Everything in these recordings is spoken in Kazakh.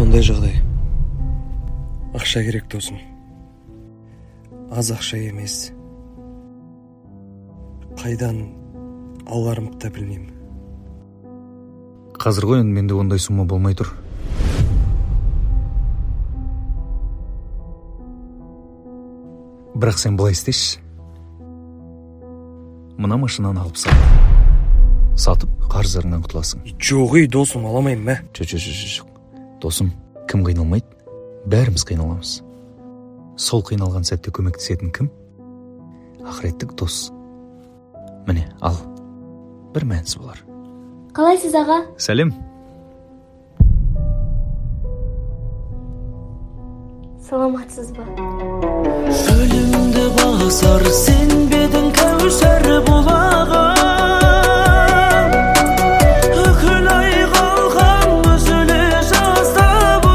мындай жагдай. Акча керек досум. Аз акча эмес. Кайдан аларымды да билмейм. Казыр го менде ондай сумма болмой тур. Бирок сен былай истеши. Мына машинаны алып сат. Сатып, карыздарыңдан кутуласың. Жок, досум, аламайм мен. Жок. Досум, ким кыйналмайт? Бәріміз кыйналамыз. Сол кыйналган сәтте көмектесетін кім? Ахиреттик дос. Міне, ал. Бір мәнісі болар. Калайсыз аға? Сәлем. Саламатсыз ба? Ölümde basar sen bedin kevser bulağım. Hükülay kalkan üzülü жазda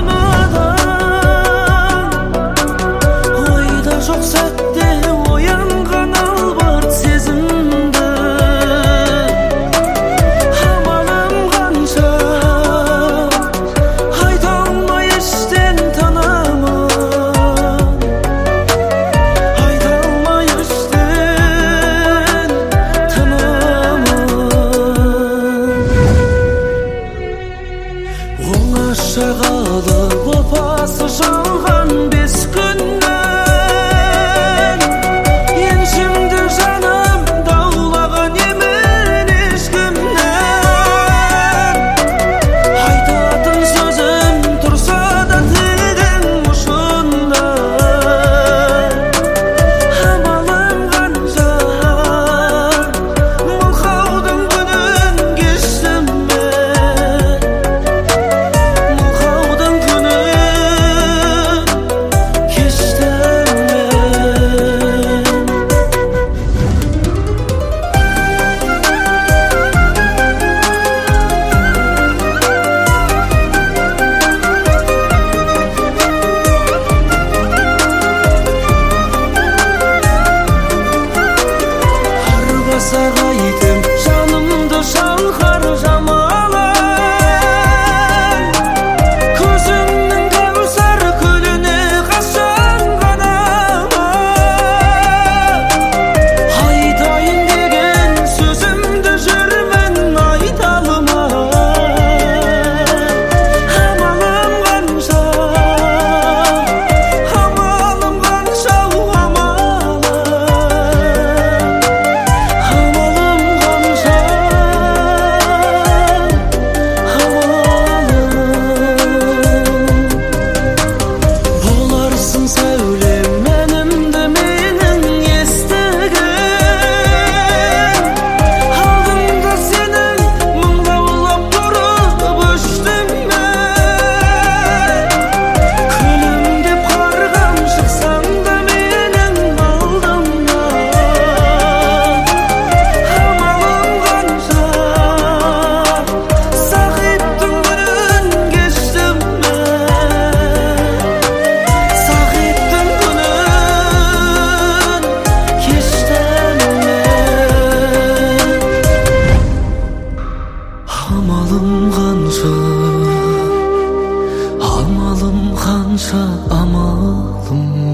bunadan. Oyda жоқ сәтте оянған албарт сезімді. Амалым қанша айта алмай іштен танамын. Оңашағалы опасы жалған 5 күннен еншімді жаным даулаған емен ешкімнен. Айтатын сөзім тұрса да тілдің ұшында. Амалым қанша мылқаудың күнін кештім мен. Сағайтым жанымды шалқар жамалым. Көзімнің кәусар көліне қашан ғанамын. Айтайын деген сөзімді жүрмін айта алмай. Амалым қанша, амалым қанша, сәулем мәнімді менің естіген. Алдымда сенің мұңдаулап тұрып өштім мен. Күлімдеп қарғам шықсаң да менің алдымнан. Амалым қанша сағиттің күнін кештім мен. Амалым қанша, амалым